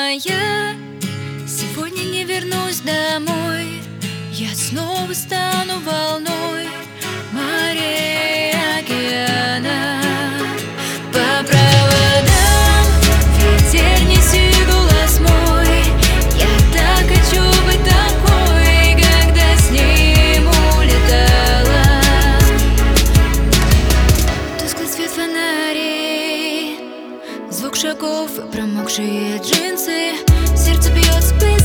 моя, сегодня не вернусь домой. Я снова стану волной морей, океана. По проводам ветер неси голос мой. Я так хочу быть такой, когда с ним улетала. Тусклый свет фонарей, звук шагов и промокшие джинсы. Сердце бьется.